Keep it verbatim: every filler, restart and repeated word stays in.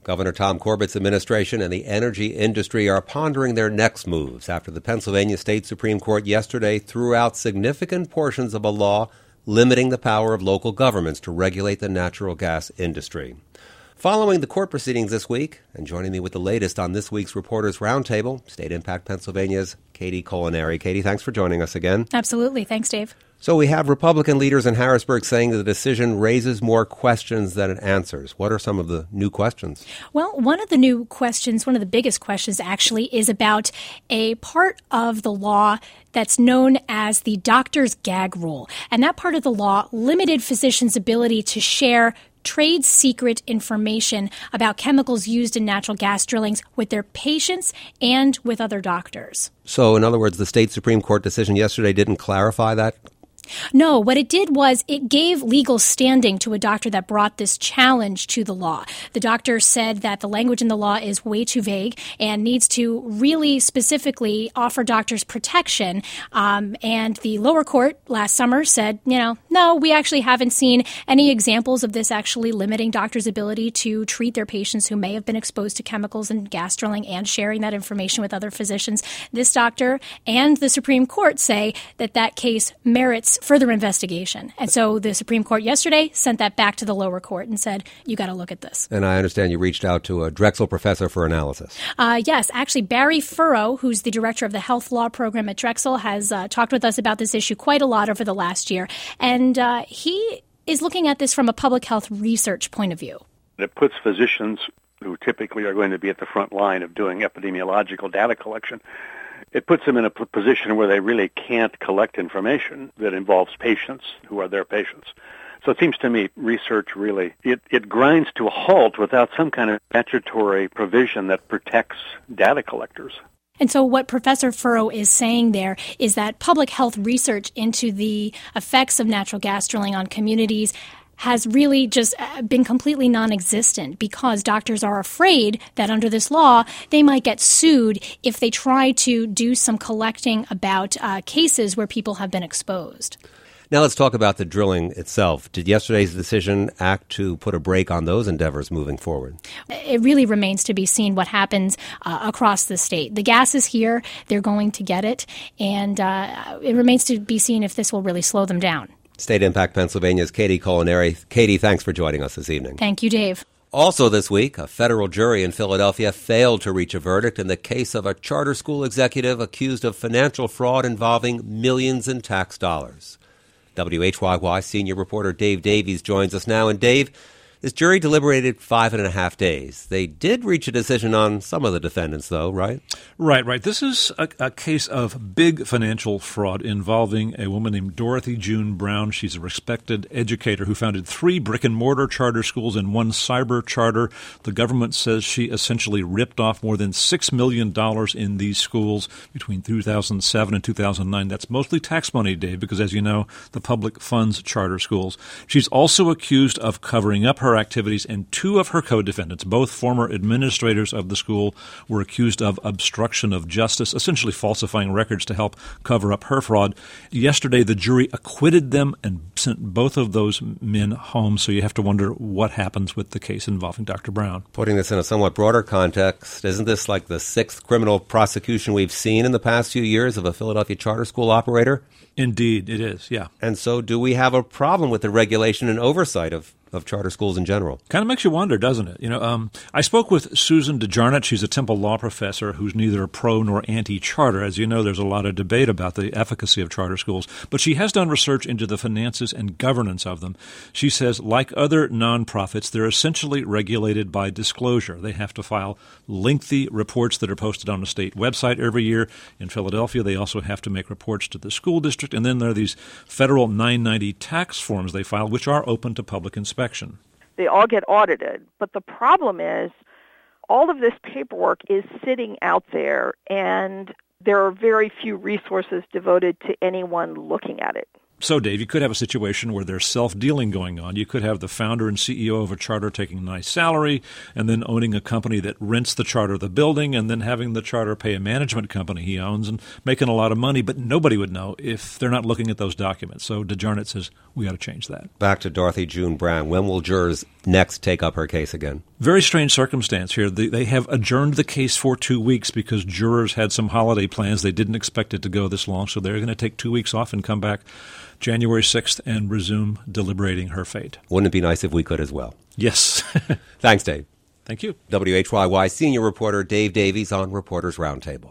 Governor Tom Corbett's administration and the energy industry are pondering their next moves after the Pennsylvania State Supreme Court yesterday threw out significant portions of a law limiting the power of local governments to regulate the natural gas industry. Following the court proceedings this week, and joining me with the latest on this week's Reporters Roundtable, State Impact Pennsylvania's Katie Culinary. Katie, thanks for joining us again. Absolutely. Thanks, Dave. So we have Republican leaders in Harrisburg saying that the decision raises more questions than it answers. What are some of the new questions? Well, one of the new questions, one of the biggest questions actually, is about a part of the law that's known as the doctor's gag rule. And that part of the law limited physicians' ability to share trade secret information about chemicals used in natural gas drillings with their patients and with other doctors. So, in other words, the state Supreme Court decision yesterday didn't clarify that? No, what it did was it gave legal standing to a doctor that brought this challenge to the law. The doctor said that the language in the law is way too vague and needs to really specifically offer doctors protection. Um, and the lower court last summer said, you know, no, we actually haven't seen any examples of this actually limiting doctors' ability to treat their patients who may have been exposed to chemicals in gas drilling and sharing that information with other physicians. This doctor and the Supreme Court say that that case merits further investigation. And so the Supreme Court yesterday sent that back to the lower court and said, you got to look at this. And I understand you reached out to a Drexel professor for analysis. Uh, yes, actually, Barry Furrow, who's the director of the health law program at Drexel, has uh, talked with us about this issue quite a lot over the last year. And uh, he is looking at this from a public health research point of view. It puts physicians who typically are going to be at the front line of doing epidemiological data collection, it puts them in a position where they really can't collect information that involves patients who are their patients. So it seems to me research really, it, it grinds to a halt without some kind of statutory provision that protects data collectors. And so what Professor Furrow is saying there is that public health research into the effects of natural gas drilling on communities has really just been completely non-existent because doctors are afraid that under this law, they might get sued if they try to do some collecting about uh, cases where people have been exposed. Now let's talk about the drilling itself. Did yesterday's decision act to put a brake on those endeavors moving forward? It really remains to be seen what happens uh, across the state. The gas is here. They're going to get it. And uh, it remains to be seen if this will really slow them down. State Impact Pennsylvania's Katie Culinary. Katie, thanks for joining us this evening. Thank you, Dave. Also this week, a federal jury in Philadelphia failed to reach a verdict in the case of a charter school executive accused of financial fraud involving millions in tax dollars. W H Y Y senior reporter Dave Davies joins us now. And Dave, this jury deliberated five and a half days. They did reach a decision on some of the defendants, though, right? Right, right. This is a, a case of big financial fraud involving a woman named Dorothy June Brown. She's a respected educator who founded three brick-and-mortar charter schools and one cyber charter. The government says she essentially ripped off more than six million dollars in these schools between two thousand seven and two thousand nine. That's mostly tax money, Dave, because, as you know, the public funds charter schools. She's also accused of covering up her activities, and two of her co-defendants, both former administrators of the school, were accused of obstruction of justice, essentially falsifying records to help cover up her fraud. Yesterday, the jury acquitted them and sent both of those men home, so you have to wonder what happens with the case involving Doctor Brown. Putting this in a somewhat broader context, isn't this like the sixth criminal prosecution we've seen in the past few years of a Philadelphia charter school operator? Indeed, it is, yeah. And so do we have a problem with the regulation and oversight of of charter schools in general? Kind of makes you wonder, doesn't it? You know, um, I spoke with Susan DeJarnett. She's a Temple law professor who's neither pro nor anti-charter. As you know, there's a lot of debate about the efficacy of charter schools, but she has done research into the finances and governance of them. She says, like other nonprofits, they're essentially regulated by disclosure. They have to file lengthy reports that are posted on a state website every year. In Philadelphia, they also have to make reports to the school district, and then there are these federal nine ninety tax forms they file, which are open to public inspection. They all get audited, but the problem is all of this paperwork is sitting out there, and there are very few resources devoted to anyone looking at it. So, Dave, you could have a situation where there's self-dealing going on. You could have the founder and C E O of a charter taking a nice salary and then owning a company that rents the charter the building and then having the charter pay a management company he owns and making a lot of money, but nobody would know if they're not looking at those documents. So DeJarnett says we got to change that. Back to Dorothy June Brown. When will jurors next take up her case again? Very strange circumstance here. They, they have adjourned the case for two weeks because jurors had some holiday plans. They didn't expect it to go this long, so they're going to take two weeks off and come back January sixth and resume deliberating her fate. Wouldn't it be nice if we could as well? Yes. Thanks, Dave. Thank you. W H Y Y senior reporter Dave Davies on Reporters Roundtable.